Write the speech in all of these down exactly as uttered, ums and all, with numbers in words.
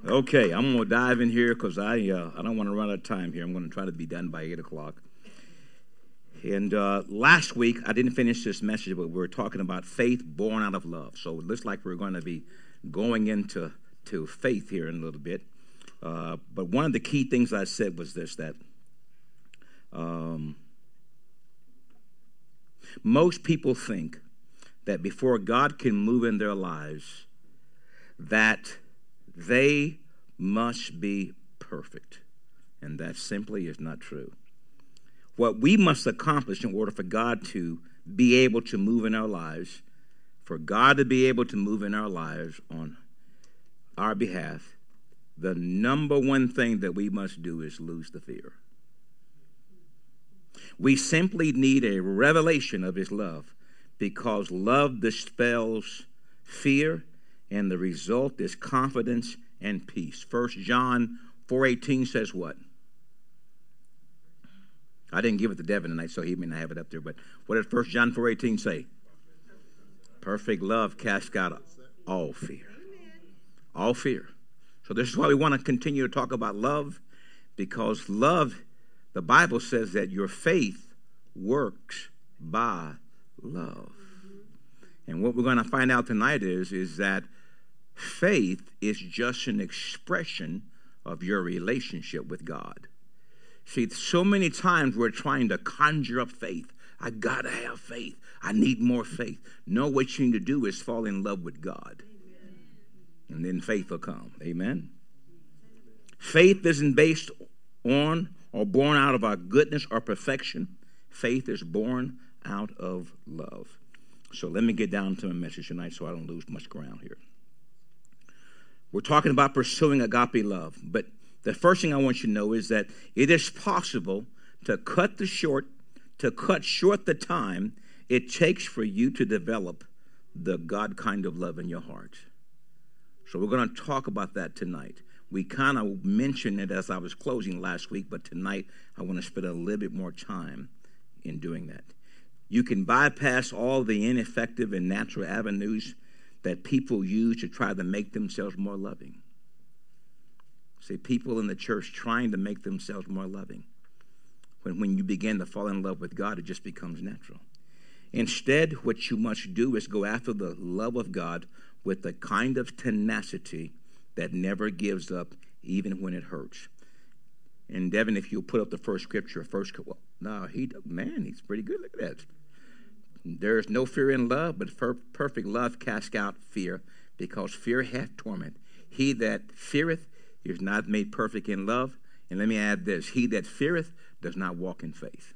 Okay, I'm going to dive in here because I uh, I don't want to run out of time here. I'm going to try to be done by eight o'clock. And uh, last week, I didn't finish this message, but we were talking about faith born out of love. So it looks like we're going to be going into to faith here in a little bit. Uh, but one of the key things I said was this, that um, most people think that before God can move in their lives, that they must be perfect. And that simply is not true. What we must accomplish in order for God to be able to move in our lives, for God to be able to move in our lives on our behalf, the number one thing that we must do is lose the fear. We simply need a revelation of his love, because love dispels fear, and the result is confidence and peace. First John four eighteen says what? I didn't give it to Devin tonight, so he may not have it up there, but what did First John four eighteen say? Perfect love casts out all fear. All fear. So this is why we want to continue to talk about love, because love, the Bible says that your faith works by love. And what we're going to find out tonight is, is that faith is just an expression of your relationship with God. See, so many times we're trying to conjure up faith. I got to have faith. I need more faith. No, what you need to do is fall in love with God. Amen. And then faith will come. Amen. Faith isn't based on or born out of our goodness or perfection. Faith is born out of love. So let me get down to my message tonight so I don't lose much ground here. We're talking about pursuing agape love, but the first thing I want you to know is that it is possible to cut the short, to cut short the time it takes for you to develop the God kind of love in your heart. So we're going to talk about that tonight. We kind of mentioned it as I was closing last week, but tonight I want to spend a little bit more time in doing that. You can bypass all the ineffective and natural avenues that people use to try to make themselves more loving. See, people in the church trying to make themselves more loving. When, when you begin to fall in love with God, it just becomes natural. Instead, what you must do is go after the love of God with the kind of tenacity that never gives up, even when it hurts. And Devin, if you'll put up the first scripture, first, well, no, he, man, he's pretty good. Look at that. There is no fear in love, but perfect love casts out fear, because fear hath torment. He that feareth is not made perfect in love. And let me add this: he that feareth does not walk in faith.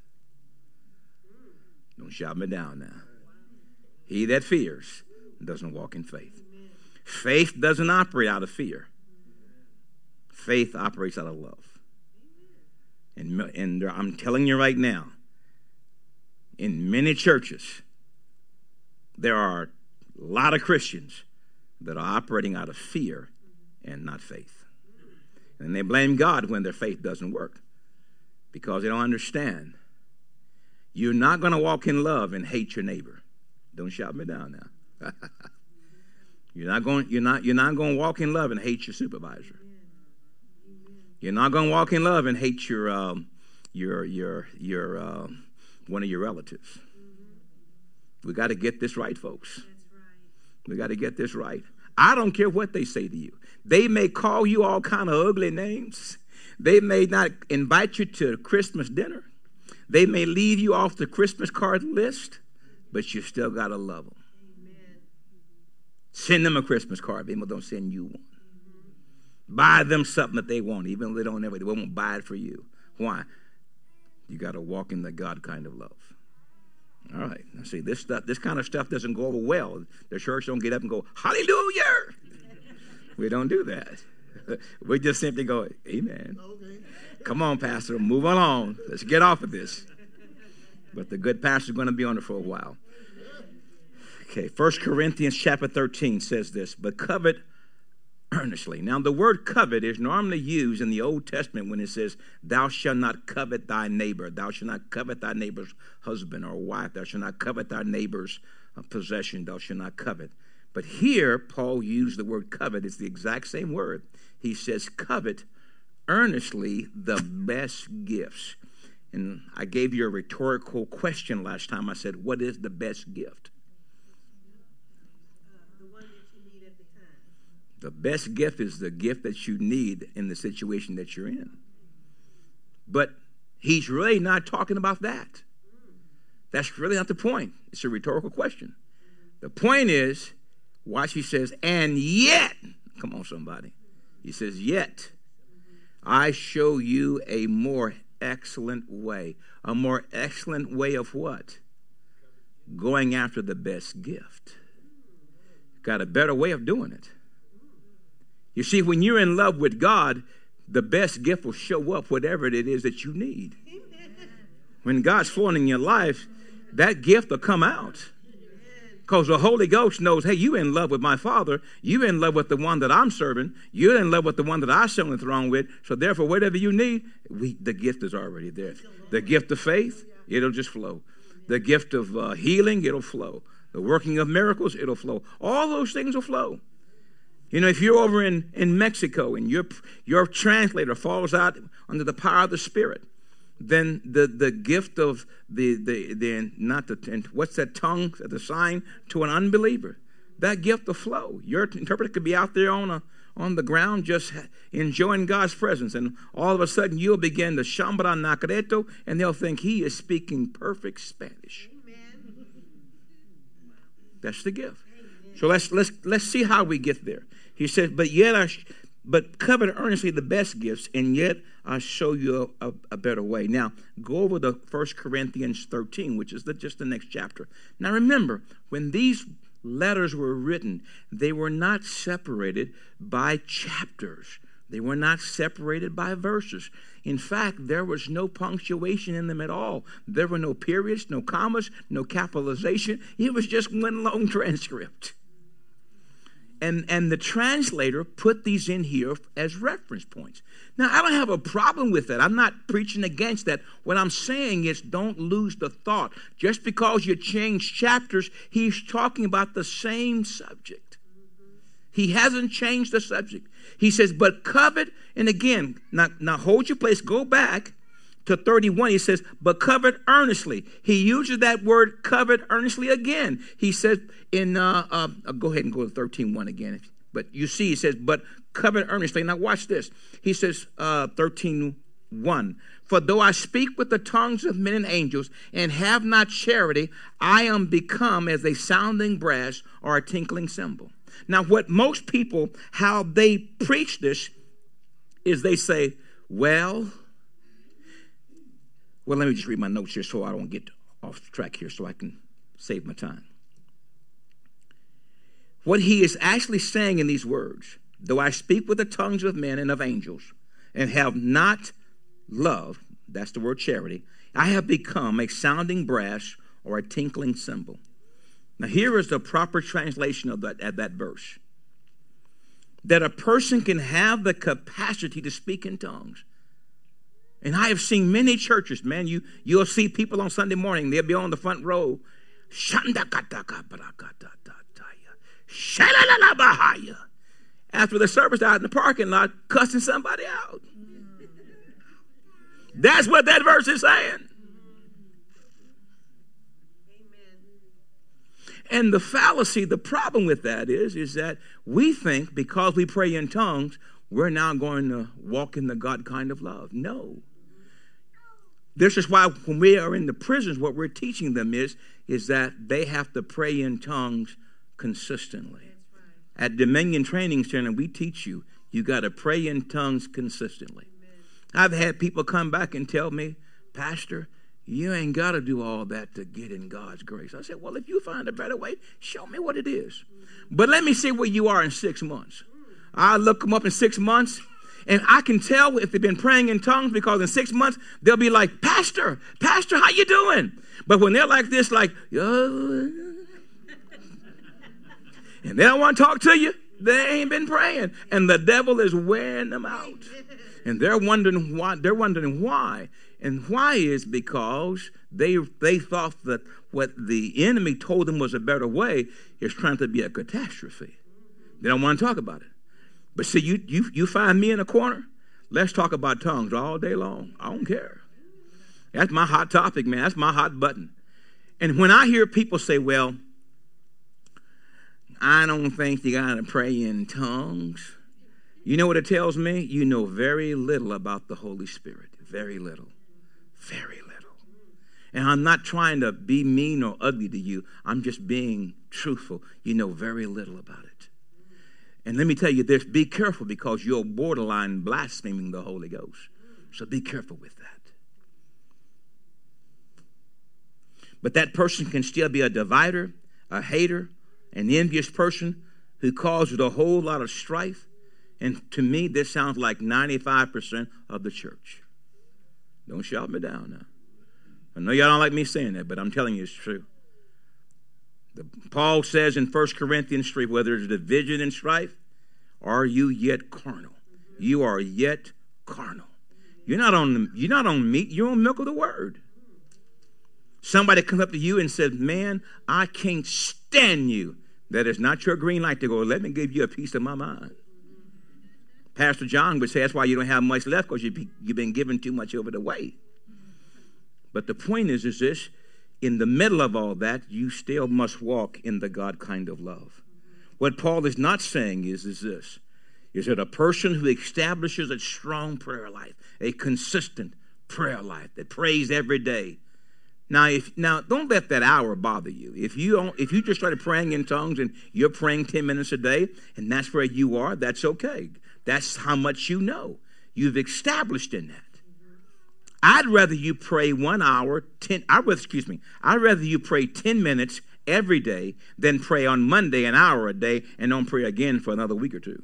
Don't shout me down now. He that fears doesn't walk in faith. Faith doesn't operate out of fear. Faith operates out of love. And, and I'm telling you right now, in many churches, there are a lot of Christians that are operating out of fear and not faith. And they blame God when their faith doesn't work, because they don't understand. You're not going to walk in love and hate your neighbor. Don't shout me down now. You're not going. You're not. You're not going to walk in love and hate your supervisor. You're not going to walk in love and hate your um, your your your uh, one of your relatives. We got to get this right, folks. We got to get this right. I don't care what they say to you. They may call you all kind of ugly names. They may not invite you to Christmas dinner. They may leave you off the Christmas card list, but you still got to love them. Amen. Send them a Christmas card. People don't send you one. Mm-hmm. Buy them something that they want, even though they don't ever, they won't buy it for you. Why? You got to walk in the God kind of love. All right. Now see, this stuff, this kind of stuff doesn't go over well. The church don't get up and go, hallelujah. We don't do that. We just simply go, amen. Okay. Come on, Pastor, move along. Let's get off of this. But the good pastor's going to be on it for a while. Okay, First Corinthians chapter thirteen says this: but covet earnestly. Now, the word covet is normally used in the Old Testament when it says, thou shalt not covet thy neighbor. Thou shalt not covet thy neighbor's husband or wife. Thou shalt not covet thy neighbor's possession. Thou shalt not covet. But here, Paul used the word covet. It's the exact same word. he says, covet earnestly the best gifts. And I gave you a rhetorical question last time. I said, what is the best gift? Uh, the one that you need at the time. The best gift is the gift that you need in the situation that you're in. But he's really not talking about that. That's really not the point. It's a rhetorical question. The point is, watch, he says, and yet, come on, somebody. He says, yet, I show you a more excellent way. A more excellent way of what? Going after the best gift. Got a better way of doing it. You see, when you're in love with God, the best gift will show up, whatever it is that you need. When God's flowing in your life, that gift will come out. Because the Holy Ghost knows, hey, you in love with my Father. You in love with the one that I'm serving. You're in love with the one that I sit on the throne with. So therefore, whatever you need, we, the gift is already there. The gift of faith, it'll just flow. The gift of uh, healing, it'll flow. The working of miracles, it'll flow. All those things will flow. You know, if you're over in, in Mexico and your, your translator falls out under the power of the Spirit, then the, the gift of the, the, the not the, and what's that tongue, the sign to an unbeliever, that gift will flow. Your interpreter could be out there on a, on the ground just enjoying God's presence, and all of a sudden you'll begin to shambra nacreto, and they'll think he is speaking perfect Spanish. Amen. That's the gift. Amen. So let's, let's, let's see how we get there. He says, but yet I, sh- but covet earnestly the best gifts, and yet I'll show you a, a, a better way. Now, go over to First Corinthians thirteen, which is the, just the next chapter. Now, remember, when these letters were written, they were not separated by chapters. They were not separated by verses. In fact, there was no punctuation in them at all. There were no periods, no commas, no capitalization. It was just one long transcript. And, and the translator put these in here as reference points. Now, I don't have a problem with that. I'm not preaching against that. What I'm saying is don't lose the thought. Just because you change chapters, he's talking about the same subject. He hasn't changed the subject. He says, but covet, and again, now, now hold your place, go back to thirty-one. He says, but covet earnestly. He uses that word covet earnestly again. He says in, uh, uh, go ahead and go to thirteen one again. But you see, he says, but covet earnestly. Now watch this. He says, uh, thirteen one. For though I speak with the tongues of men and angels and have not charity, I am become as a sounding brass or a tinkling cymbal. Now what most people, how they preach this is they say, well, Well, let me just read my notes here so I don't get off track here so I can save my time. What he is actually saying in these words, though I speak with the tongues of men and of angels and have not love, that's the word charity, I have become a sounding brass or a tinkling cymbal. Now here is the proper translation of that, of that verse. That a person can have the capacity to speak in tongues. And I have seen many churches, man, you, you'll see people on Sunday morning, they'll be on the front row. After the service out in the parking lot, cussing somebody out. That's what that verse is saying. And the fallacy, the problem with that is, is that we think because we pray in tongues, we're now going to walk in the God kind of love. No. This is why when we are in the prisons, what we're teaching them is, is that they have to pray in tongues consistently. Right. At Dominion Training Center, we teach you, you got to pray in tongues consistently. Amen. I've had people come back and tell me, Pastor, you ain't got to do all that to get in God's grace. I said, well, if you find a better way, show me what it is. But let me see where you are in six months. I look them up in six months, and I can tell if they've been praying in tongues because in six months, they'll be like, Pastor, Pastor, how you doing? But when they're like this, like, oh, and they don't want to talk to you, they ain't been praying. And the devil is wearing them out. And they're wondering why. They're wondering why. And why is because they they thought that what the enemy told them was a better way is trying to be a catastrophe. They don't want to talk about it. But see, you, you, you find me in a corner, let's talk about tongues all day long. I don't care. That's my hot topic, man. That's my hot button. And when I hear people say, well, I don't think you got to pray in tongues, you know what it tells me? You know very little about the Holy Spirit. Very little. Very little. And I'm not trying to be mean or ugly to you. I'm just being truthful. You know very little about it. And let me tell you this, be careful because you're borderline blaspheming the Holy Ghost. So be careful with that. But that person can still be a divider, a hater, an envious person who causes a whole lot of strife. And to me, this sounds like ninety-five percent of the church. Don't shout me down now. I know y'all don't like me saying that, but I'm telling you it's true. The, Paul says in First Corinthians three, whether it's division and strife, are you yet carnal? You are yet carnal. You're not on, you're not on meat, you're on milk of the word. Somebody comes up to you and says, man, I can't stand you. That is not your green light to go, let me give you a piece of my mind. Pastor John would say that's why you don't have much left because you, you've been given too much over the way. But the point is, is this, in the middle of all that, you still must walk in the God kind of love. What Paul is not saying is, is this, is that a person who establishes a strong prayer life, a consistent prayer life that prays every day. Now, if now don't let that hour bother you. If you don't, if you just started praying in tongues and you're praying ten minutes a day, and that's where you are, that's okay. That's how much you know. You've established in that. I'd rather you pray one hour, ten, I rather, excuse me, I'd rather you pray ten minutes every day than pray on Monday an hour a day and don't pray again for another week or two.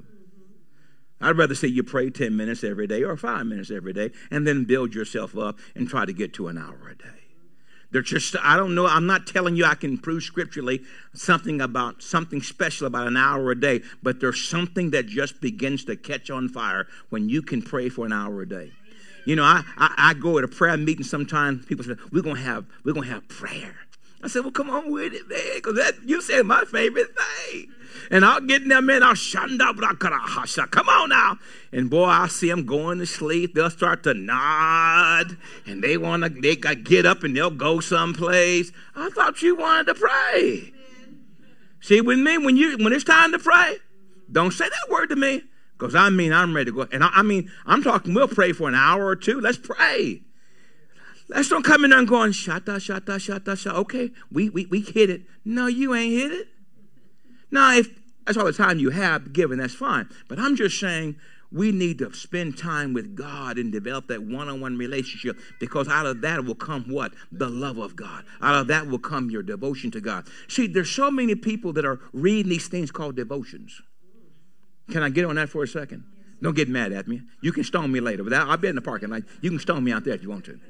I'd rather say you pray ten minutes every day or five minutes every day and then build yourself up and try to get to an hour a day. They're just, I don't know, I'm not telling you I can prove scripturally something about, something special about an hour a day, but there's something that just begins to catch on fire when you can pray for an hour a day. You know, I, I, I go at a prayer meeting sometimes, people say, we're going to have, we're going to have prayer. I said, well, come on with it, man, because that, you said my favorite thing. And I'll get in there, man, I'll shanda, come on now. And boy, I see them going to sleep. They'll start to nod, and they want to, they got get up and they'll go someplace. I thought you wanted to pray. See, with me, when you, when it's time to pray, don't say that word to me, because I mean, I'm ready to go. And I, I mean, I'm talking, we'll pray for an hour or two. Let's pray. Let's don't come in there and going, shata, shata, shata, shata. Okay, we, we, we hit it. No, you ain't hit it. Now, if that's all the time you have given, that's fine. But I'm just saying we need to spend time with God and develop that one-on-one relationship, because out of that will come what? The love of God. Out of that will come your devotion to God. See, there's so many people that are reading these things called devotions. Can I get on that for a second? Don't get mad at me. You can stone me later. But I'll be in the parking lot. You can stone me out there if you want to.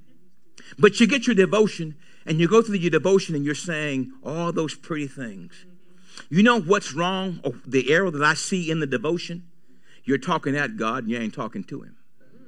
But you get your devotion, and you go through your devotion, and you're saying all those pretty things. You know what's wrong? Oh, the error that I see in the devotion? You're talking at God, and you ain't talking to him.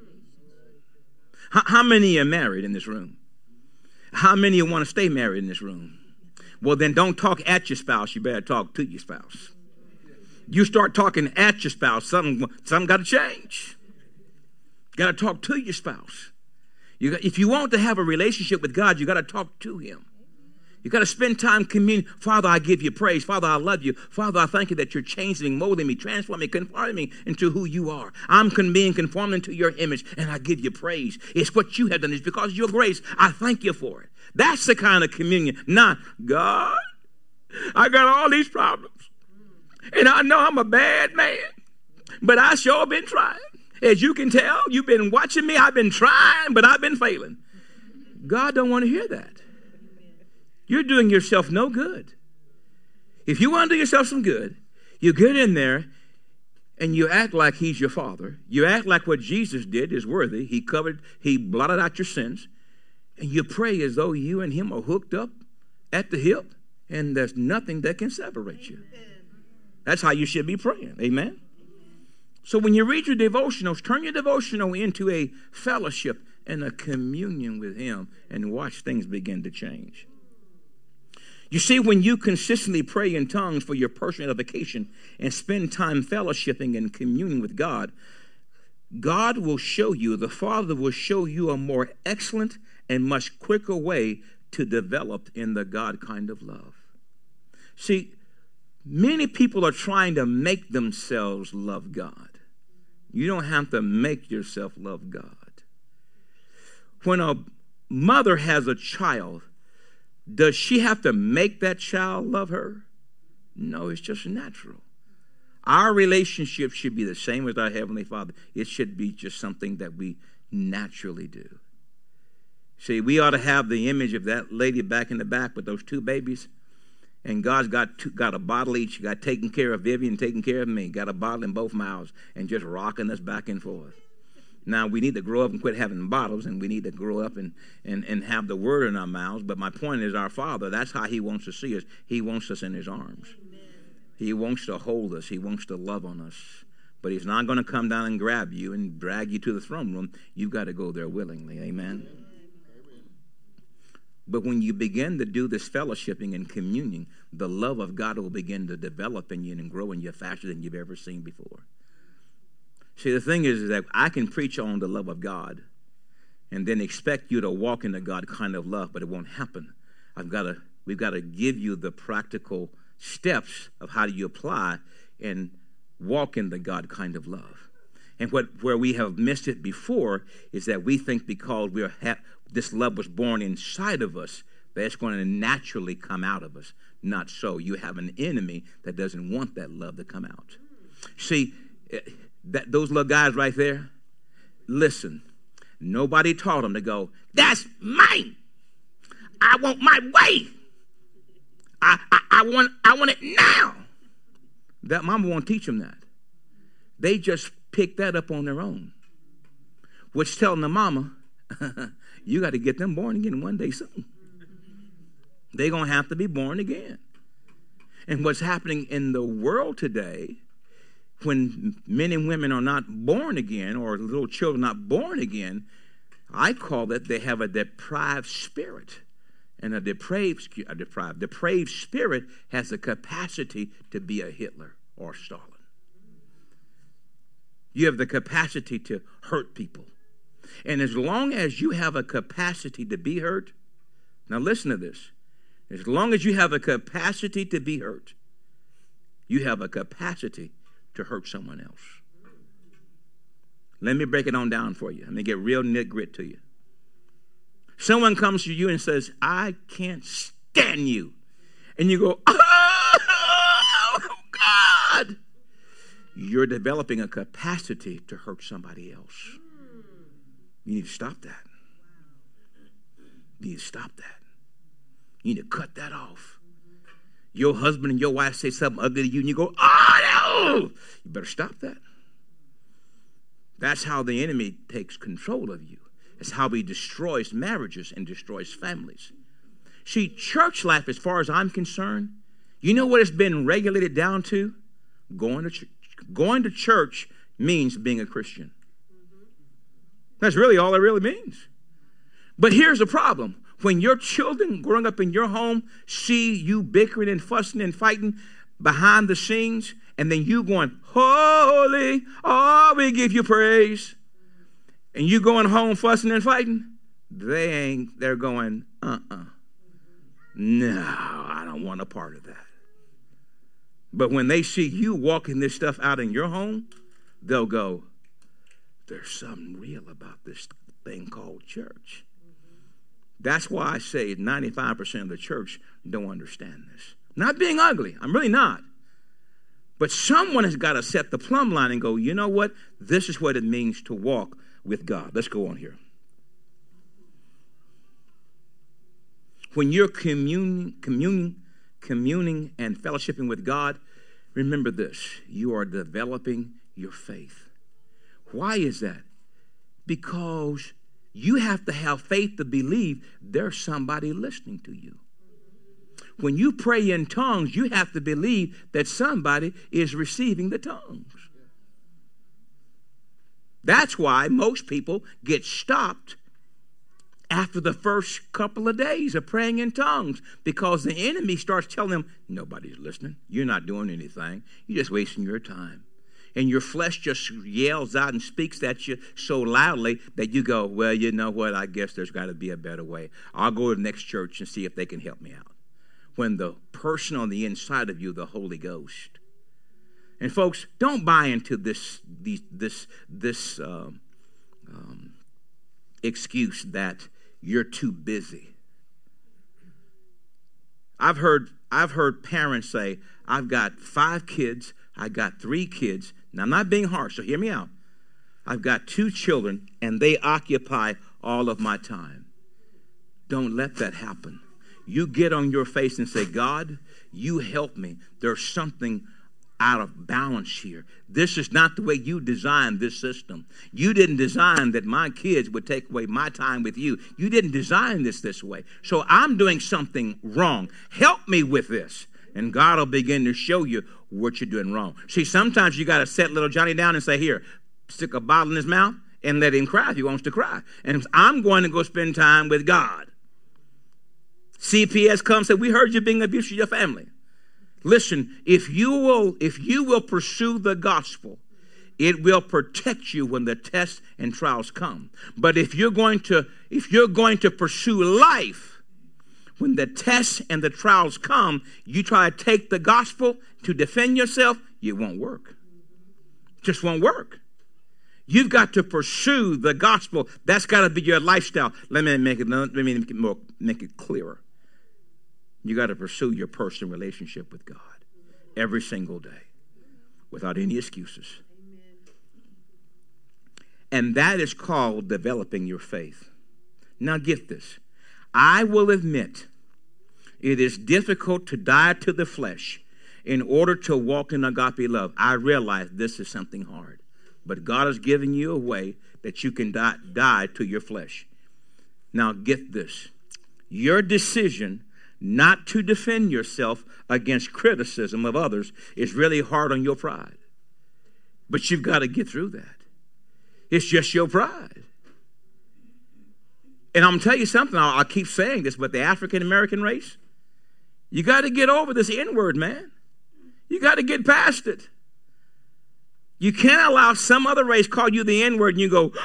How, how many are married in this room? How many want to stay married in this room? Well, then don't talk at your spouse. You better talk to your spouse. You start talking at your spouse, something, something got to change. You got to talk to your spouse. You got, if you want to have a relationship with God, you got to talk to him. You got to spend time communing. Father, I give you praise. Father, I love you. Father, I thank you that you're changing, molding me, transforming me, conforming me into who you are. I'm being conformed into your image, and I give you praise. It's what you have done. It's because of your grace. I thank you for it. That's the kind of communion. Not, God, I got all these problems. And I know I'm a bad man, but I sure been trying. As you can tell, you've been watching me. I've been trying, but I've been failing. God don't want to hear that. You're doing yourself no good. If you want to do yourself some good, you get in there and you act like he's your father. You act like what Jesus did is worthy. He covered, he blotted out your sins. And you pray as though you and him are hooked up at the hip, and there's nothing that can separate you. That's how you should be praying. Amen? So when you read your devotionals, turn your devotional into a fellowship and a communion with him, and watch things begin to change. You see, when you consistently pray in tongues for your personal edification and spend time fellowshipping and communing with God, God will show you, the Father will show you a more excellent and much quicker way to develop in the God kind of love. See, many people are trying to make themselves love God. You don't have to make yourself love God. When a mother has a child, does she have to make that child love her? No, it's just natural. Our relationship should be the same with our Heavenly Father. It should be just something that we naturally do. See, we ought to have the image of that lady back in the back with those two babies. And God's got two, got a bottle each. Got taking care of Vivian, taking care of me. Got a bottle in both mouths and just rocking us back and forth. Now, we need to grow up and quit having bottles, and we need to grow up and, and, and have the word in our mouths. But my point is, our Father, that's how he wants to see us. He wants us in his arms. Amen. He wants to hold us. He wants to love on us. But he's not going to come down and grab you and drag you to the throne room. You've got to go there willingly. Amen? Amen. But when you begin to do this fellowshipping and communing, the love of God will begin to develop in you and grow in you faster than you've ever seen before. See, the thing is, is that I can preach on the love of God and then expect you to walk in the God kind of love, but it won't happen. I've got to, we've got to give you the practical steps of how do you apply and walk in the God kind of love. And what where we have missed it before is that we think because we are ha- this love was born inside of us, that it's going to naturally come out of us. Not so. You have an enemy that doesn't want that love to come out. See, that those little guys right there, listen, nobody taught them to go, that's mine. I want my way. I, I, I want I want it now. That mama won't teach them that. They just pick that up on their own. Which telling the mama, you got to get them born again one day soon. They're going to have to be born again. And what's happening in the world today, when men and women are not born again, or little children not born again, I call that they have a deprived spirit. And a depraved, a deprived, depraved spirit has the capacity to be a Hitler or Stalin. You have the capacity to hurt people. And as long as you have a capacity to be hurt, now listen to this. As long as you have a capacity to be hurt, you have a capacity to hurt someone else. Let me break it on down for you. Let me get real nit-grit to you. Someone comes to you and says, I can't stand you. And you go, oh, God. You're developing a capacity to hurt somebody else. You need to stop that. You need to stop that. You need to cut that off. Your husband and your wife say something ugly to you and you go, oh, no. You better stop that. That's how the enemy takes control of you. It's how he destroys marriages and destroys families. See, church life, as far as I'm concerned, you know what it's been regulated down to? Going to church. Going to church means being a Christian. That's really all it really means. But here's the problem. When your children growing up in your home see you bickering and fussing and fighting behind the scenes, and then you going, holy, oh, we give you praise. And you going home fussing and fighting, they ain't, they're going, uh-uh. No, I don't want a part of that. But when they see you walking this stuff out in your home, they'll go, there's something real about this thing called church. That's why I say ninety-five percent of the church don't understand this. Not being ugly. I'm really not. But someone has got to set the plumb line and go, you know what? This is what it means to walk with God. Let's go on here. When you're communing, communing, communing and fellowshipping with God, remember this. You are developing your faith. Why is that? Because you have to have faith to believe there's somebody listening to you. When you pray in tongues, you have to believe that somebody is receiving the tongues. That's why most people get stopped after the first couple of days of praying in tongues, because the enemy starts telling them, nobody's listening. You're not doing anything. You're just wasting your time. And your flesh just yells out and speaks at you so loudly that you go, well, you know what? I guess there's got to be a better way. I'll go to the next church and see if they can help me out. When the person on the inside of you, the Holy Ghost. And folks, don't buy into this these, this this um, um, excuse that you're too busy. I've heard I've heard parents say, I've got five kids, I got three kids. Now, I'm not being harsh, so hear me out. I've got two children, and they occupy all of my time. Don't let that happen. You get on your face and say, God, you help me. There's something out of balance here. This is not the way you designed this system. You didn't design that my kids would take away my time with you. You didn't design this this way. So I'm doing something wrong. Help me with this. And God will begin to show you what you're doing wrong. See, sometimes you got to set little Johnny down and say, here, stick a bottle in his mouth and let him cry if he wants to cry. And I'm going to go spend time with God. C P S comes and said, we heard you being abused to your family. Listen, if you will, if you will pursue the gospel, it will protect you when the tests and trials come. But if you're going to, if you're going to pursue life, when the tests and the trials come, you try to take the gospel to defend yourself, it won't work. Just won't work. You've got to pursue the gospel. That's got to be your lifestyle. Let me make it, let me make it more, make it clearer. You got to pursue your personal relationship with God every single day without any excuses. And that is called developing your faith. Now get this. I will admit it is difficult to die to the flesh in order to walk in agape love. I realize this is something hard. But God has given you a way that you can die, die to your flesh. Now get this. Your decision not to defend yourself against criticism of others is really hard on your pride. But you've got to get through that. It's just your pride. And I'm going to tell you something, I'll, I'll keep saying this, but the African-American race, you got to get over this N-word, man. You got to get past it. You can't allow some other race call you the N-word and you go,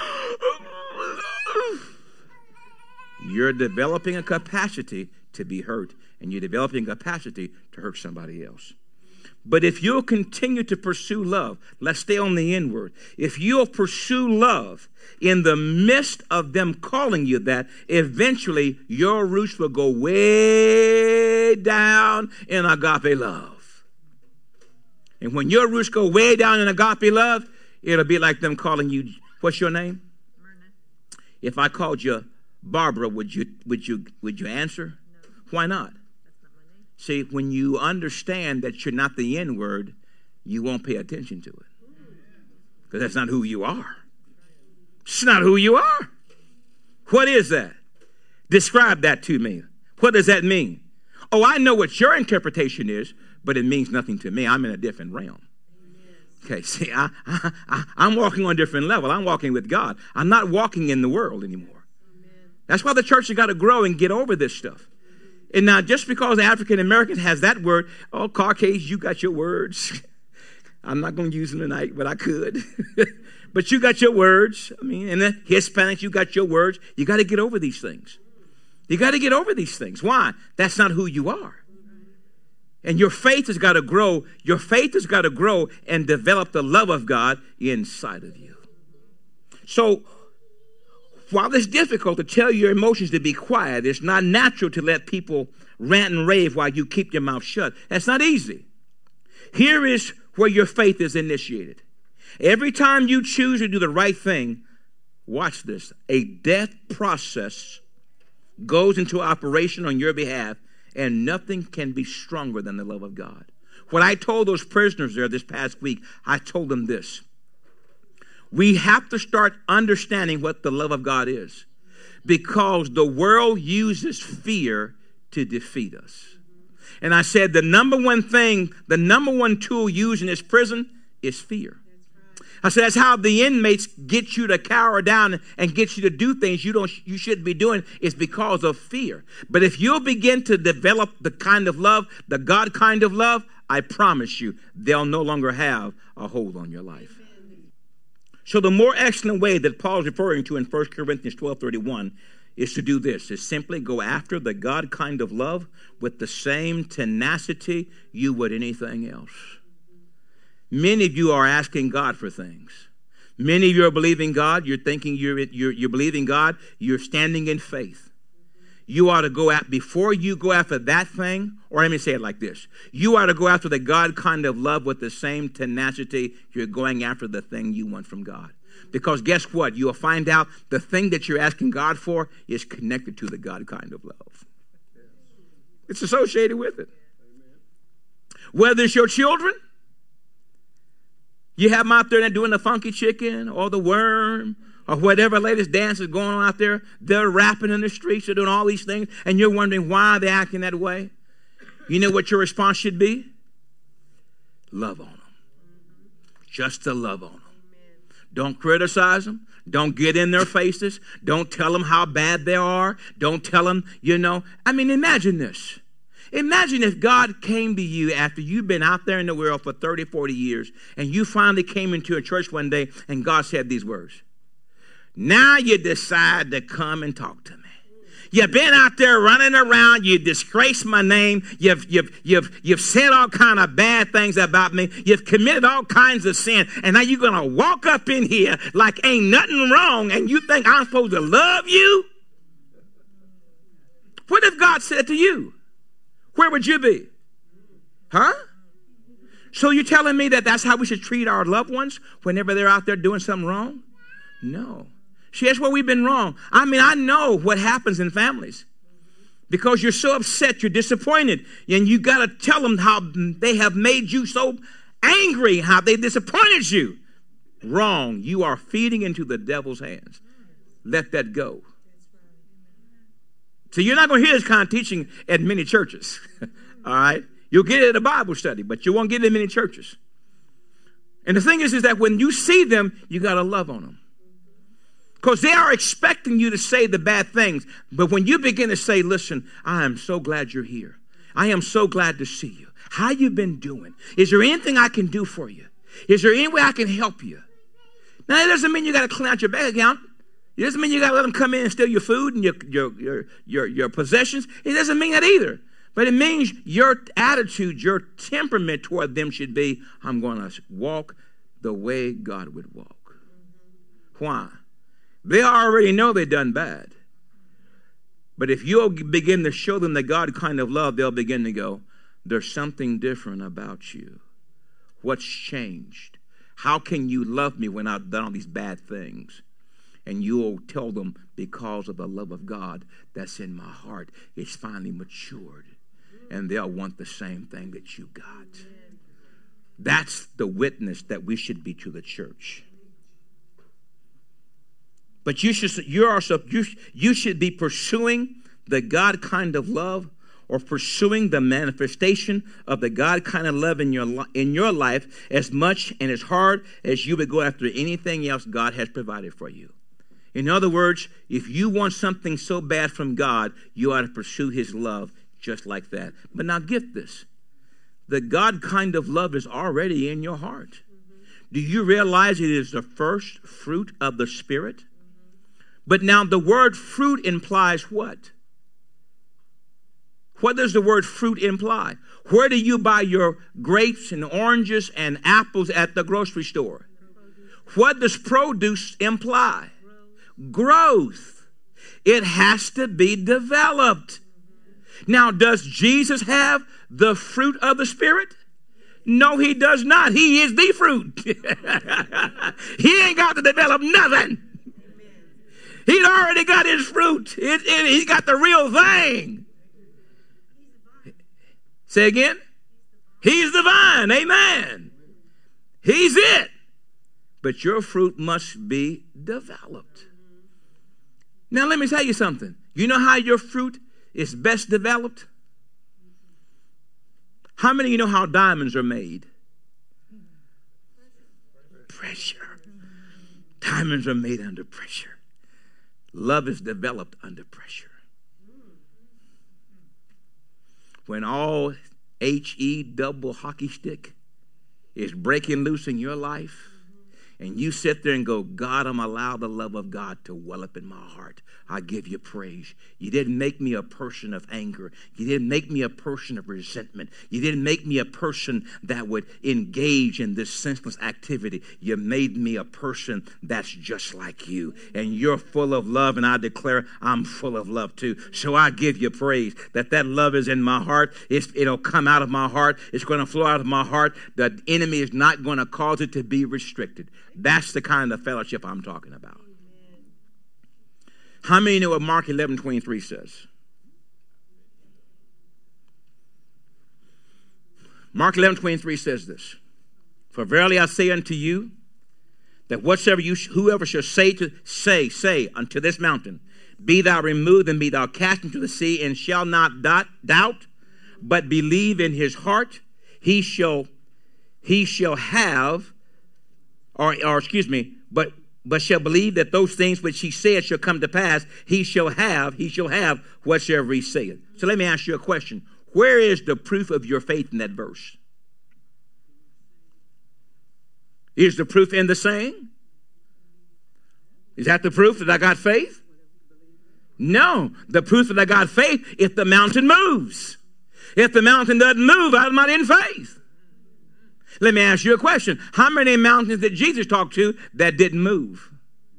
you're developing a capacity to be hurt, and you're developing a capacity to hurt somebody else. But if you'll continue to pursue love, let's stay on the N-word. If you'll pursue love in the midst of them calling you that, eventually your roots will go way down in agape love. And when your roots go way down in agape love, it'll be like them calling you, what's your name? Myrna. If I called you Barbara, would you would you would you answer? No. Why not? That's not my name. See, when you understand that you're not the N-word, you won't pay attention to it. Because that's not who you are. It's not who you are. What is that? Describe that to me. What does that mean? Oh, I know what your interpretation is, but it means nothing to me. I'm in a different realm. Okay, see, I, I, I, I'm walking on a different level. I'm walking with God. I'm not walking in the world anymore. That's why the church has got to grow and get over this stuff. And now, just because the African American has that word, oh, Caucasians, you got your words. I'm not going to use them tonight, but I could. But you got your words. I mean, and the Hispanics, you got your words. You got to get over these things. You got to get over these things. Why? That's not who you are. And your faith has got to grow. Your faith has got to grow and develop the love of God inside of you. So, while it's difficult to tell your emotions to be quiet, it's not natural to let people rant and rave while you keep your mouth shut. That's not easy. Here is where your faith is initiated. Every time you choose to do the right thing, watch this, a death process goes into operation on your behalf, and nothing can be stronger than the love of God. When I told those prisoners there this past week, I told them this. We have to start understanding what the love of God is, because the world uses fear to defeat us. And I said the number one thing, the number one tool used in this prison is fear. I said, that's how the inmates get you to cower down and get you to do things you don't, you shouldn't be doing, is because of fear. But if you'll begin to develop the kind of love, the God kind of love, I promise you, they'll no longer have a hold on your life. So the more excellent way that Paul's referring to in First Corinthians twelve thirty-one is to do this, is simply go after the God kind of love with the same tenacity you would anything else. Many of you are asking God for things. Many of you are believing God. You're thinking you're, you're, you're believing God. You're standing in faith. You ought to go out, before you go after that thing, or let me say it like this. You ought to go after the God kind of love with the same tenacity you're going after the thing you want from God. Because guess what? You'll find out the thing that you're asking God for is connected to the God kind of love. It's associated with it. Whether it's your children, you have them out there doing the funky chicken or the worm or whatever latest dance is going on out there. They're rapping in the streets. They're doing all these things. And you're wondering why they're acting that way. You know what your response should be? Love on them. Just to love on them. Don't criticize them. Don't get in their faces. Don't tell them how bad they are. Don't tell them, you know. I mean, imagine this. Imagine if God came to you after you've been out there in the world for thirty, forty years, and you finally came into a church one day, and God said these words. Now you decide to come and talk to me. You've been out there running around. You disgraced my name. You've, you've, you've, you've said all kind of bad things about me. You've committed all kinds of sin. And now you're going to walk up in here like ain't nothing wrong, and you think I'm supposed to love you? What if God said to you? Where would you be? Huh? So you're telling me that that's how we should treat our loved ones whenever they're out there doing something wrong? No. See, that's where we've been wrong. I mean, I know what happens in families. Because you're so upset, you're disappointed, and you got to tell them how they have made you so angry, how they disappointed you. Wrong. You are feeding into the devil's hands. Let that go. So you're not going to hear this kind of teaching at many churches. All right? You'll get it at a Bible study, but you won't get it in many churches. And the thing is, is that when you see them, you got to love on them. Because they are expecting you to say the bad things. But when you begin to say, listen, I am so glad you're here. I am so glad to see you. How you been doing? Is there anything I can do for you? Is there any way I can help you? Now, that doesn't mean you got to clean out your bank account. It doesn't mean you got to let them come in and steal your food and your, your, your, your, your possessions. It doesn't mean that either. But it means your attitude, your temperament toward them should be, I'm going to walk the way God would walk. Why? They already know they've done bad. But if you'll begin to show them the God kind of love, they'll begin to go, there's something different about you. What's changed? How can you love me when I've done all these bad things? And you'll tell them, because of the love of God that's in my heart, it's finally matured. And they'll want the same thing that you got. That's the witness that we should be to the church. But you should, you're also, you, you should be pursuing the God kind of love, or pursuing the manifestation of the God kind of love in your, in your life as much and as hard as you would go after anything else God has provided for you. In other words, if you want something so bad from God, you ought to pursue his love just like that. But now get this. The God kind of love is already in your heart. Mm-hmm. Do you realize it is the first fruit of the Spirit? Mm-hmm. But now the word fruit implies what? What does the word fruit imply? Where do you buy your grapes and oranges and apples at the grocery store? What does produce imply? Growth. It has to be developed. Now, does Jesus have the fruit of the Spirit? No, he does not. He is the fruit. He ain't got to develop nothing. He's already got his fruit. It, it, he's got the real thing. Say again. He's the vine. Amen. He's it. But your fruit must be developed. Now, let me tell you something. You know how your fruit is best developed? How many of you know how diamonds are made? Pressure. Diamonds are made under pressure. Love is developed under pressure. When all H E double hockey stick is breaking loose in your life, and you sit there and go, God, I'm allowed the love of God to well up in my heart. I give you praise. You didn't make me a person of anger. You didn't make me a person of resentment. You didn't make me a person that would engage in this senseless activity. You made me a person that's just like you. And you're full of love, and I declare I'm full of love too. So I give you praise that that love is in my heart. It's, it'll come out of my heart. It's going to flow out of my heart. The enemy is not going to cause it to be restricted. That's the kind of fellowship I'm talking about. Amen. How many know what Mark eleven twenty-three says? Mark eleven twenty-three says this. For verily I say unto you, that whatsoever you, whoever shall say to say, say unto this mountain, be thou removed and be thou cast into the sea, and shall not doubt, doubt but believe in his heart, he shall, he shall have, Or, or excuse me, but but shall believe that those things which he said shall come to pass, he shall have, he shall have whatsoever he saith. So let me ask you a question. Where is the proof of your faith in that verse? Is the proof in the saying? Is that the proof that I got faith? No. The proof that I got faith, if the mountain moves. If the mountain doesn't move, I'm not in faith. Let me ask you a question. How many mountains did Jesus talk to that didn't move?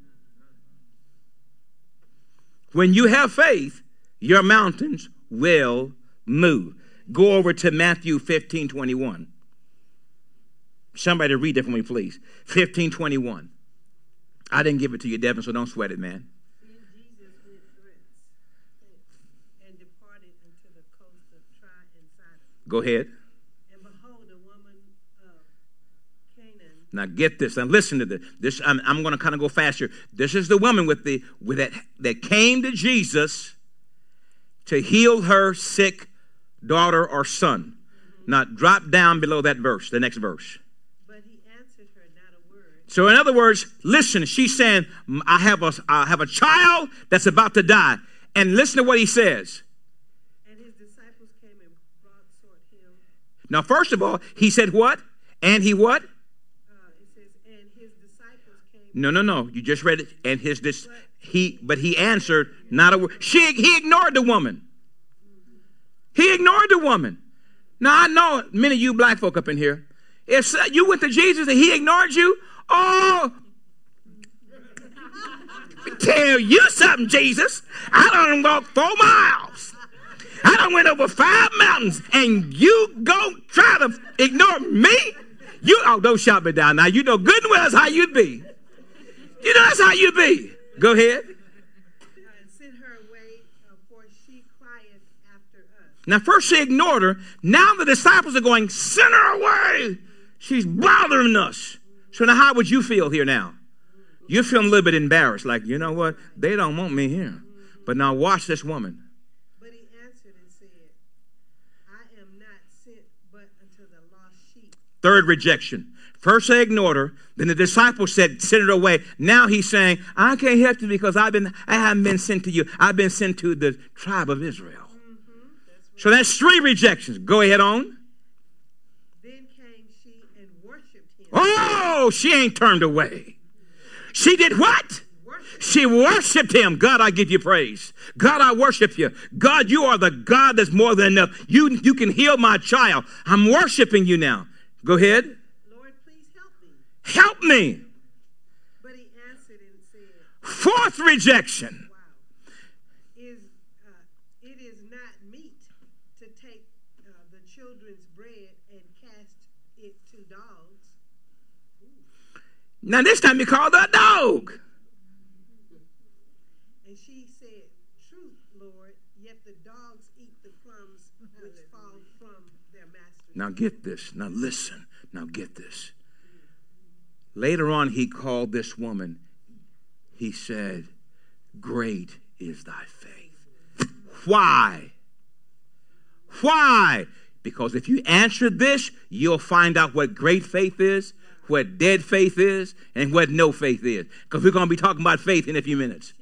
When you have faith, your mountains will move. Go over to Matthew fifteen twenty-one. Somebody read that for me, please. fifteen twenty-one. I didn't give it to you, Devin, so don't sweat it, man. Then Jesus went thence and departed unto the coast of Tyre and Sidon. Go ahead. Now get this. Now listen to this. This I'm, I'm going to kind of go faster. This is the woman with the with that that came to Jesus to heal her sick daughter or son. Mm-hmm. Now drop down below that verse, the next verse. But he answered her not a word. So in other words, listen. She's saying, "I have a I have a child that's about to die," and listen to what he says. And his disciples came and brought sought him. Now, first of all, he said what? And he what? No, no, no. You just read it. And his this he, but he answered not a word. She he ignored the woman. He ignored the woman. Now I know many of you black folk up in here. If you went to Jesus and he ignored you, oh, let me tell you something, Jesus. I done walked four miles. I done went over five mountains, and you go try to ignore me? You oh, don't shout me down now. You know good and well that's how you'd be. You know that's how you be. Go ahead. Uh, send her away, uh, for she crieth after us. Now, first she ignored her. Now the disciples are going, send her away. She's bothering us. So now how would you feel here now? You're feeling a little bit embarrassed. Like, you know what? They don't want me here. But now watch this woman. But he answered and said, I am not sent but unto the lost sheep. Third rejection. First they ignored her. Then the disciples said, send her away. Now he's saying, I can't help you because I've been, I haven't been sent to you. I've been sent to the tribe of Israel. Mm-hmm. That's right. So that's three rejections. Go ahead on. Then came she and worshipped him. Oh, she ain't turned away. She did what? Worship. She worshiped him. God, I give you praise. God, I worship you. God, you are the God that's more than enough. You, you can heal my child. I'm worshiping you now. Go ahead. Help me. But he answered and said, fourth rejection. Wow. Is, uh, it is not meet to take uh, the children's bread and cast it to dogs. Ooh. Now this time he called her a dog. And she said, truth, Lord, yet the dogs eat the crumbs which fall from their masters. Now get this. Now listen. Now get this. Later on, he called this woman. He said, great is thy faith. Why? Why? Because if you answer this, you'll find out what great faith is. what dead faith is and what no faith is. Because we're going to be talking about faith in a few minutes.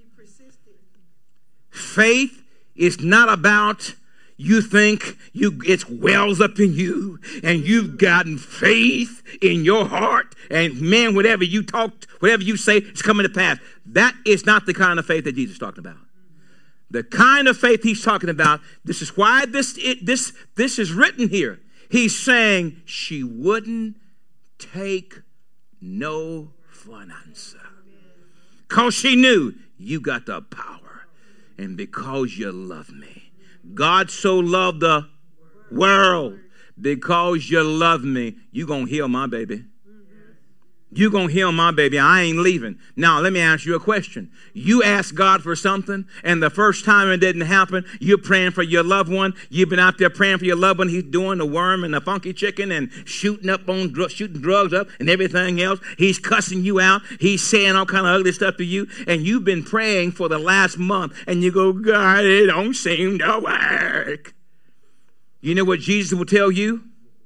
Faith is not about you think you it wells up in you and you've gotten faith in your heart and man, whatever you talk, whatever you say is coming to pass. That is not the kind of faith that Jesus is talking about. The kind of faith he's talking about, this is why this it, this this is written here. He's saying she wouldn't take no for an answer. Because she knew you got the power. And because you love me. God so loved the world. Because you love me, you going to heal my baby. You going to heal my baby. I ain't leaving. Now, let me ask you a question. You ask God for something, and the first time it didn't happen, you're praying for your loved one. You've been out there praying for your loved one. He's doing the worm and the funky chicken and shooting up on dr- shooting drugs up and everything else. He's cussing you out. He's saying all kind of ugly stuff to you, and you've been praying for the last month, and you go, God, it don't seem to work. You know what Jesus will tell you?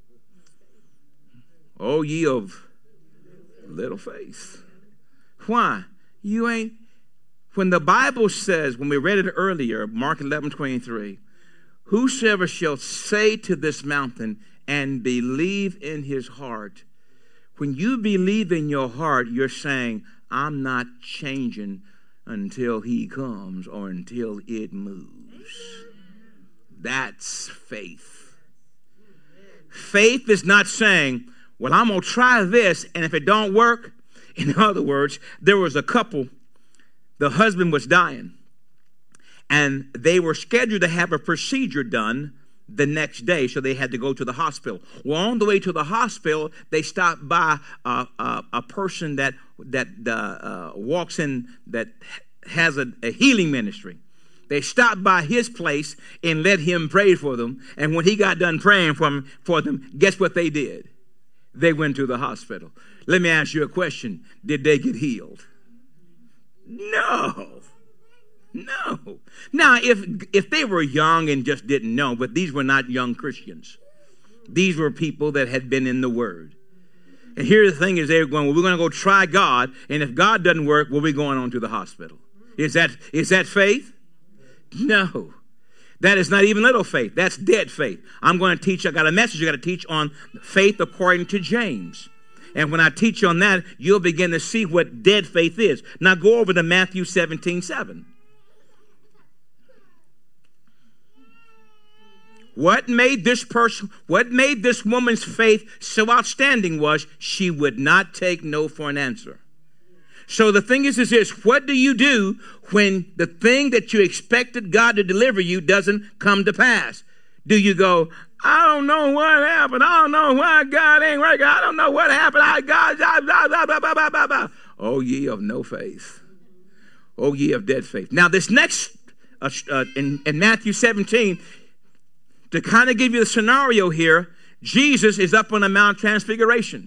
Oh, ye of little faith. Why? You ain't. When the Bible says, when we read it earlier, Mark eleven twenty-three, whosoever shall say to this mountain and believe in his heart, when you believe in your heart, you're saying, I'm not changing until he comes or until it moves. That's faith. Faith is not saying, well, I'm going to try this, and if it don't work, in other words, there was a couple, the husband was dying, and they were scheduled to have a procedure done the next day, so they had to go to the hospital. Well, on the way to the hospital, they stopped by a, a, a person that, that uh, uh, walks in, that has a, a healing ministry. They stopped by his place and let him pray for them, and when he got done praying for them, for them, guess what they did? They went to the hospital. Let me ask you a question. Did they get healed? No. No. Now, if if they were young and just didn't know, but these were not young Christians. These were people that had been in the Word. And here the thing is, they were going, well, we're going to go try God, and if God doesn't work, well, we're going on to the hospital. Is that is that faith? No. That is not even little faith. That's dead faith. I'm going to teach, I got a message I got to teach on faith according to James. And when I teach on that, you'll begin to see what dead faith is. Now go over to Matthew seventeen seven. What made this person, what made this woman's faith so outstanding was she would not take no for an answer. So the thing is, is this, what do you do when the thing that you expected God to deliver you doesn't come to pass? Do you go, I don't know what happened. I don't know why God ain't working. I don't know what happened. I God, blah, blah, blah, blah, blah, blah, blah. Oh, ye of no faith. Oh, ye of dead faith. Now, this next, uh, uh, in, in Matthew seventeen, to kind of give you the scenario here, Jesus is up on the Mount Transfiguration.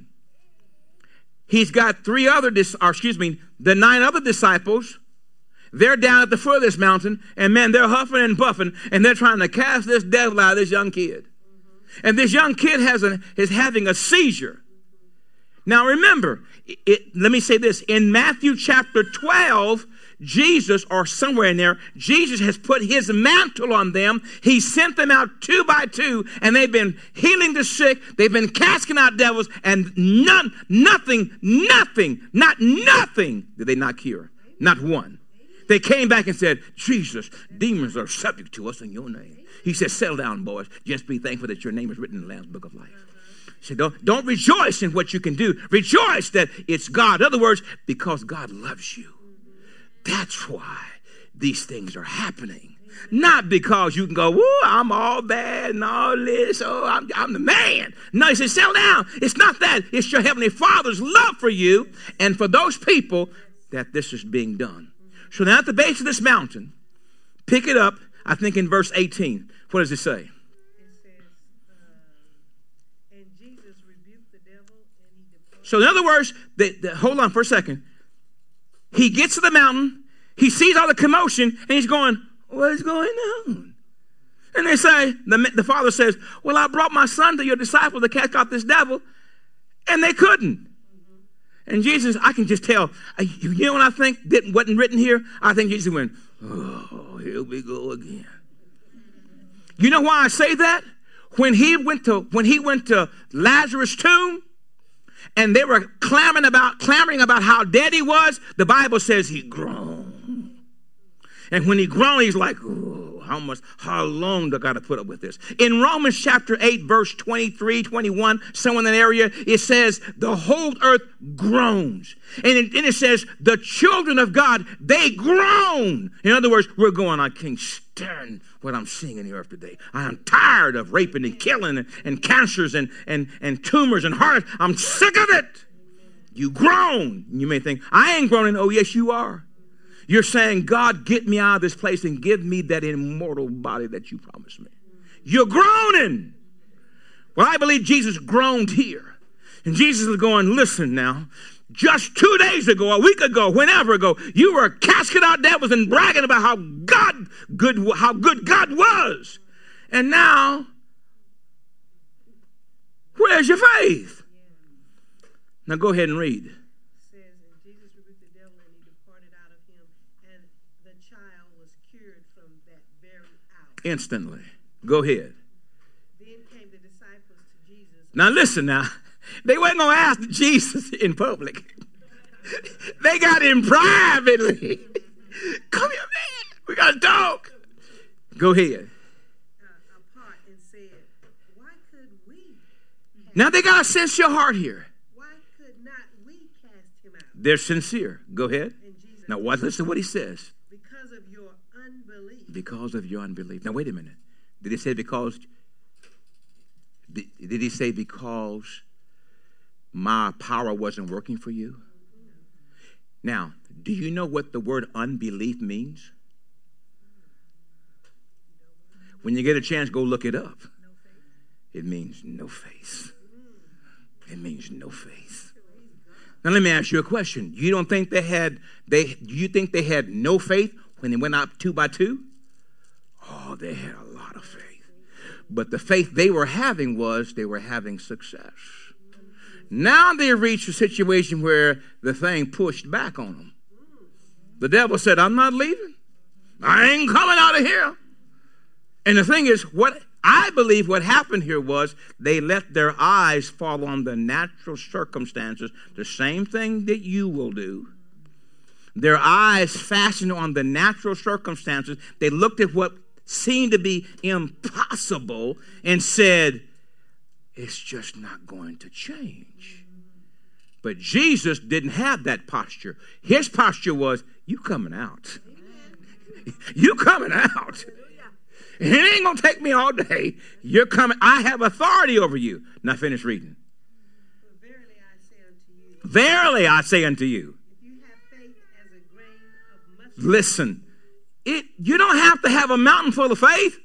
He's got three other, or excuse me, the nine other disciples. They're down at the foot of this mountain, and man, they're huffing and buffing, and they're trying to cast this devil out of this young kid. Mm-hmm. And this young kid has a, is having a seizure. Now remember, it, let me say this. In Matthew chapter twelve, Jesus, or somewhere in there, Jesus has put his mantle on them. He sent them out two by two, and they've been healing the sick. They've been casting out devils, and none, nothing, nothing, not nothing did they not cure. Not one. They came back and said, Jesus, demons are subject to us in your name. He said, settle down, boys. Just be thankful that your name is written in the Lamb's Book of Life. He said, don't, don't rejoice in what you can do. Rejoice that it's God. In other words, because God loves you. That's why these things are happening. Not because you can go, woo, I'm all bad and all this. Oh, I'm, I'm the man. No, he says, settle down. It's not that. It's your Heavenly Father's love for you and for those people that this is being done. So now at the base of this mountain, pick it up, I think in verse eighteen. What does it say? It says, uh, and Jesus rebuked the devil and he departed. So in other words, the, the, hold on for a second. He gets to the mountain, he sees all the commotion, and he's going, what is going on? And they say, the, the father says, well, I brought my son to your disciples to cast out this devil, and they couldn't. And Jesus, I can just tell, you know what I think that wasn't written here? I think Jesus went, oh, here we go again. You know why I say that? When he went to, when he went to Lazarus' tomb, and they were clamoring about, clamoring about how dead he was, the Bible says he groaned. And when he groaned, he's like, oh, how much, how long do I got to put up with this? In Romans chapter eight, verse twenty-three, twenty-one, somewhere in that area, it says the whole earth groans. And then it says the children of God, they groan. In other words, we're going, I can't stand what I'm seeing in the earth today. I am tired of raping and killing and, and cancers and, and, and tumors and hearts. I'm sick of it. You groan. You may think, I ain't groaning. Oh, yes, you are. You're saying, God, get me out of this place and give me that immortal body that you promised me. You're groaning. Well, I believe Jesus groaned here. And Jesus is going, listen now, just two days ago, a week ago, whenever ago, you were casting out devils and bragging about how God good, how good God was. And now, where's your faith? Now go ahead and read. Instantly. Go ahead. Then came the disciples to Jesus. Now listen now. They weren't going to ask Jesus in public. They got him privately. Come here, man. We got to talk. Go ahead. Uh, apart and said, why could we? Now they got to sense your heart here. Why could not we cast him out? They're sincere. Go ahead. And Jesus Now watch, listen to what he says. Because of your unbelief. Because of your unbelief. Now wait a minute. Did he say because? Did, did he say because my power wasn't working for you? Now, do you know what the word unbelief means? When you get a chance, go look it up. It means no faith. It means no faith. Now let me ask you a question. You don't think they had they do you think they had no faith when they went out two by two? Oh, they had a lot of faith. But the faith they were having was they were having success. Now they reached a situation where the thing pushed back on them. The devil said, I'm not leaving. I ain't coming out of here. And the thing is, what I believe what happened here was they let their eyes fall on the natural circumstances, the same thing that you will do. Their eyes fastened on the natural circumstances. They looked at what seemed to be impossible and said, it's just not going to change. But Jesus didn't have that posture. His posture was, you coming out. You coming out. It ain't going to take me all day. You're coming. I have authority over you. Now finish reading. Verily I say unto you. Verily I say unto you. If you have faith as a grain of mustard. Listen, it, you don't have to have a mountain full of faith.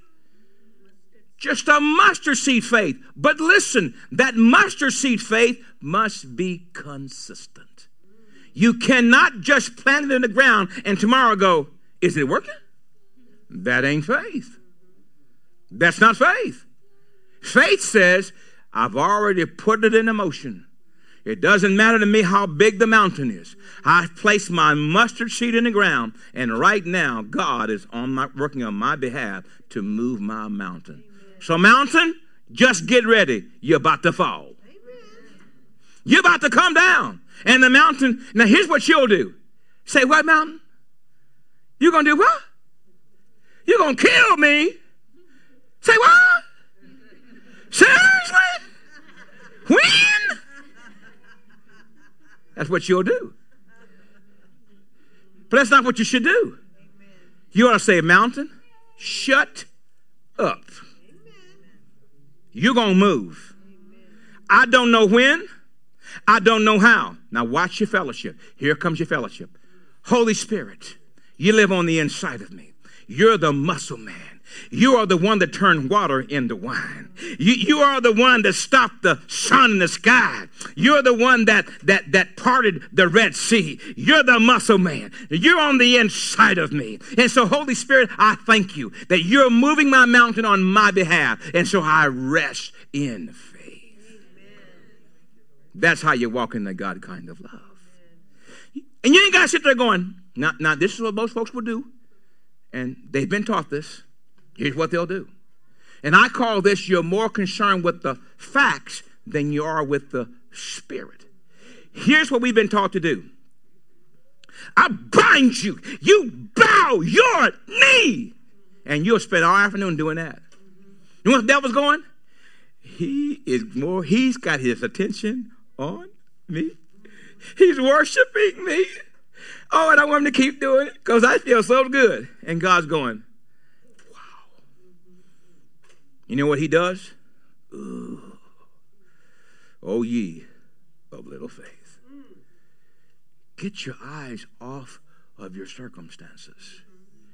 Just a mustard seed faith. But listen, that mustard seed faith must be consistent. You cannot just plant it in the ground and tomorrow go, is it working? That ain't faith. That's not faith. Faith says, I've already put it in motion. It doesn't matter to me how big the mountain is. I've placed my mustard seed in the ground, and right now God is on my, working on my behalf to move my mountain. So mountain, just get ready. You're about to fall. You're about to come down. And the mountain, now here's what you'll do. Say, what mountain? You're going to do what? You're going to kill me. Say what? Seriously? When? That's what you'll do. But that's not what you should do. You ought to say, mountain, shut up. You're going to move. I don't know when. I don't know how. Now watch your fellowship. Here comes your fellowship. Holy Spirit, you live on the inside of me. You're the muscle man. You are the one that turned water into wine. You, you are the one that stopped the sun in the sky. You're the one that, that, that parted the Red Sea. You're the muscle man. You're on the inside of me. And so, Holy Spirit, I thank you that you're moving my mountain on my behalf. And so I rest in faith. Amen. That's how you walk in the God kind of love. And you ain't got to sit there going, now, now this is what most folks will do. And they've been taught this. Here's what they'll do. And I call this, you're more concerned with the facts than you are with the spirit. Here's what we've been taught to do. I bind you. You bow your knee. And you'll spend all afternoon doing that. You know what the devil's going? He is more, he's got his attention on me. He's worshiping me. Oh, and I want him to keep doing it because I feel so good. And God's going, wow. You know what he does? Ooh. Oh, ye of little faith. Get your eyes off of your circumstances.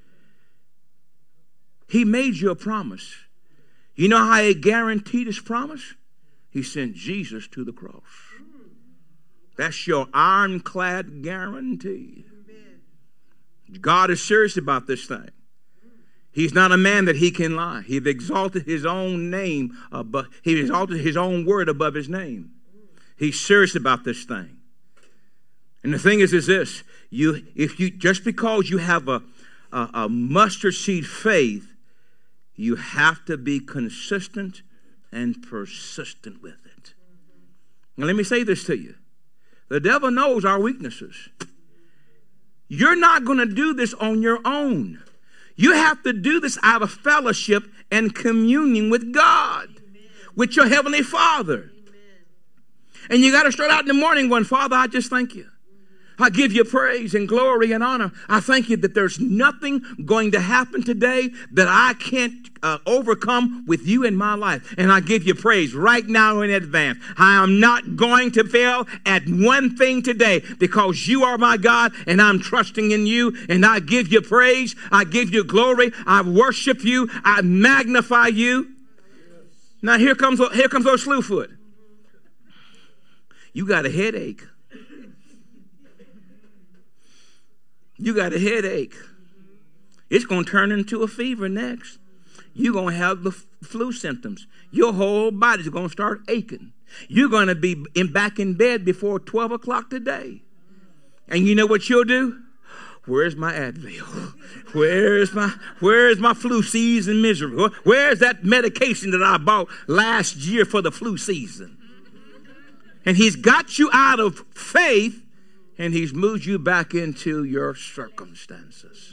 He made you a promise. You know how he guaranteed his promise? He sent Jesus to the cross. That's your ironclad guarantee. God is serious about this thing. He's not a man that he can lie. He's exalted his own name above, he exalted his own word above his name. He's serious about this thing. And the thing is, is this: you, if you just because you have a, a, a mustard seed faith, you have to be consistent and persistent with it. Now, let me say this to you. The devil knows our weaknesses. You're not going to do this on your own. You have to do this out of fellowship and communion with God, Amen. With your Heavenly Father. Amen. And you got to start out in the morning going, Father, I just thank you. I give you praise and glory and honor. I thank you that there's nothing going to happen today that I can't uh, overcome with you in my life. And I give you praise right now in advance. I am not going to fail at one thing today because you are my God and I'm trusting in you. And I give you praise. I give you glory. I worship you. I magnify you. Now here comes, here comes old Slewfoot. You got a headache. You got a headache. It's going to turn into a fever next. You're going to have the flu symptoms. Your whole body's going to start aching. You're going to be in, back in bed before twelve o'clock today. And you know what you'll do? Where's my Advil? Where's my, where's my flu season misery? Where's that medication that I bought last year for the flu season? And he's got you out of faith. And he's moved you back into your circumstances.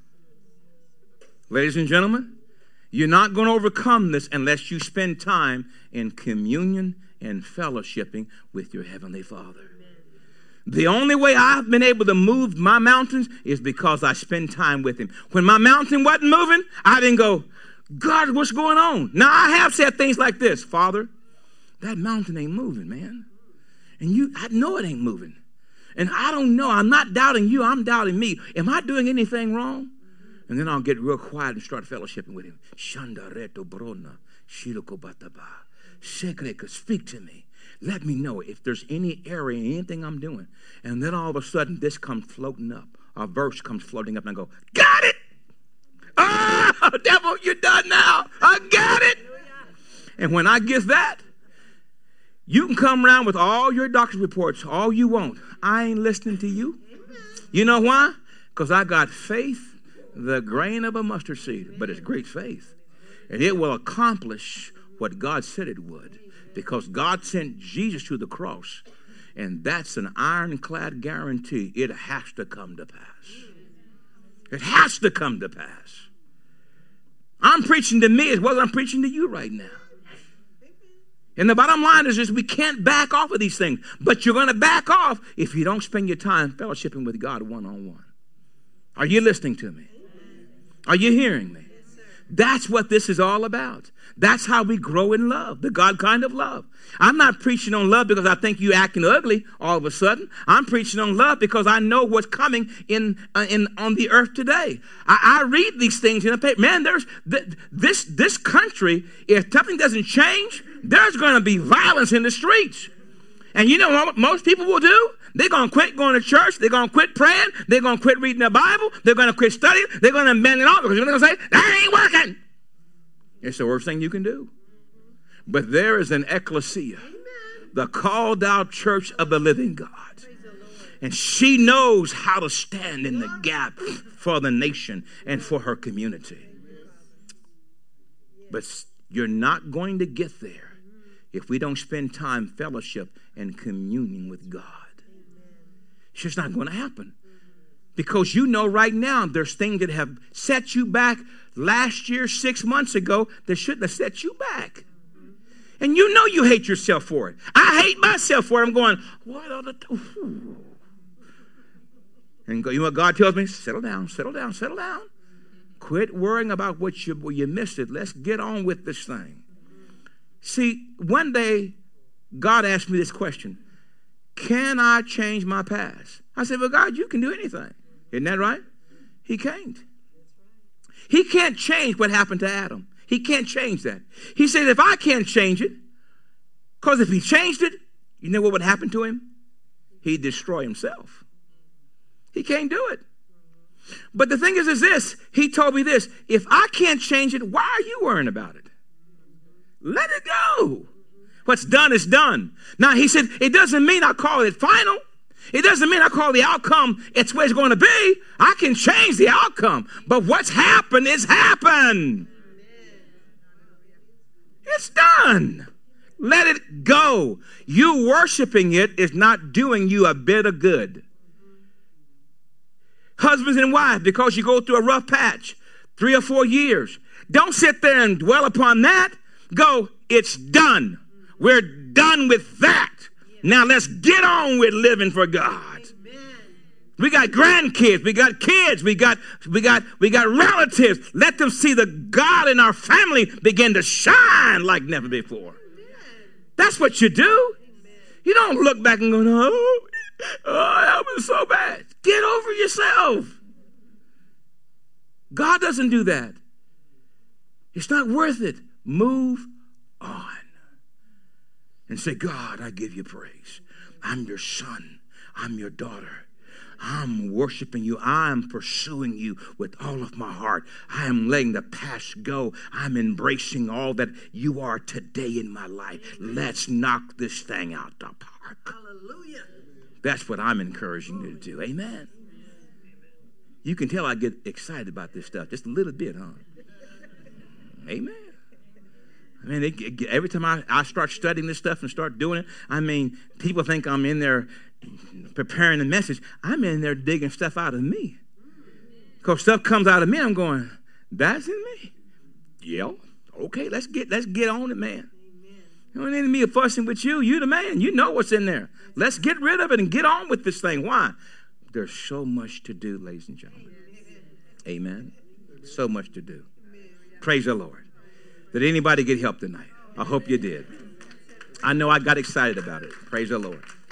Ladies and gentlemen, you're not going to overcome this unless you spend time in communion and fellowshipping with your Heavenly Father. Amen. The only way I've been able to move my mountains is because I spend time with him. When my mountain wasn't moving, I didn't go, God, what's going on? Now, I have said things like this: Father, that mountain ain't moving, man. And you, I know it ain't moving. And I don't know. I'm not doubting you. I'm doubting me. Am I doing anything wrong? And then I'll get real quiet and start fellowshipping with him. Speak to me. Let me know if there's any area, anything I'm doing. And then all of a sudden, this comes floating up. A verse comes floating up, and I go, got it! Oh, devil, you're done now. I got it! And when I get that, you can come around with all your doctor's reports, all you want. I ain't listening to you. You know why? Because I got faith, the grain of a mustard seed, but it's great faith. And it will accomplish what God said it would, because God sent Jesus to the cross, and that's an ironclad guarantee. It has to come to pass. It has to come to pass. I'm preaching to me as well as I'm preaching to you right now. And the bottom line is, is we can't back off of these things. But you're going to back off if you don't spend your time fellowshipping with God one-on-one. Are you listening to me? Are you hearing me? That's what this is all about. That's how we grow in love, the God kind of love. I'm not preaching on love because I think you're acting ugly all of a sudden. I'm preaching on love because I know what's coming in uh, in on the earth today. I, I read these things in the paper. Man, there's th- this this country, if something doesn't change, there's going to be violence in the streets. And you know what most people will do? They're going to quit going to church. They're going to quit praying. They're going to quit reading the Bible. They're going to quit studying. They're going to abandon it all because they're going to say, that ain't working. It's the worst thing you can do. But there is an ecclesia, the called out church of the living God. And she knows how to stand in the gap for the nation and for her community. But you're not going to get there if we don't spend time fellowship and communing with God. It's just not going to happen. Because you know right now there's things that have set you back last year, six months ago, that shouldn't have set you back. And you know you hate yourself for it. I hate myself for it. I'm going, what are the... Ooh. And go, you know what God tells me? Settle down, settle down, settle down. Quit worrying about what you, well, you missed it. Let's get on with this thing. See, one day, God asked me this question. Can I change my past? I said, well, God, you can do anything. Isn't that right? He can't. He can't change what happened to Adam. He can't change that. He said, if I can't change it, because if he changed it, you know what would happen to him? He'd destroy himself. He can't do it. But the thing is, is this. He told me this. If I can't change it, why are you worrying about it? Let it go. What's done is done. Now, he said, it doesn't mean I call it final. It doesn't mean I call the outcome it's where it's going to be. I can change the outcome. But what's happened is happened. It's done. Let it go. You worshiping it is not doing you a bit of good. Husbands and wives, because you go through a rough patch, three or four years, don't sit there and dwell upon that. Go, it's done. We're done with that. Now let's get on with living for God. We got grandkids, we got kids, we got we got we got relatives. Let them see the God in our family begin to shine like never before. That's what you do. You don't look back and go, oh, oh, that was so bad. Get over yourself. God doesn't do that. It's not worth it. Move on. And say, God, I give you praise. I'm your son. I'm your daughter. I'm worshiping you. I'm pursuing you with all of my heart. I am letting the past go. I'm embracing all that you are today in my life. Let's knock this thing out the park. Hallelujah. That's what I'm encouraging you to do. Amen. You can tell I get excited about this stuff just a little bit, huh? Amen. I mean, it, it, every time I, I start studying this stuff and start doing it, I mean, people think I'm in there preparing the message. I'm in there digging stuff out of me. Because stuff comes out of me, I'm going, that's in me. Yeah, okay, let's get let's get on it, man. You don't need me fussing with you. You the man. You know what's in there. Let's get rid of it and get on with this thing. Why? There's so much to do, ladies and gentlemen. Amen. So much to do. Praise the Lord. Did anybody get help tonight? I hope you did. I know I got excited about it. Praise the Lord.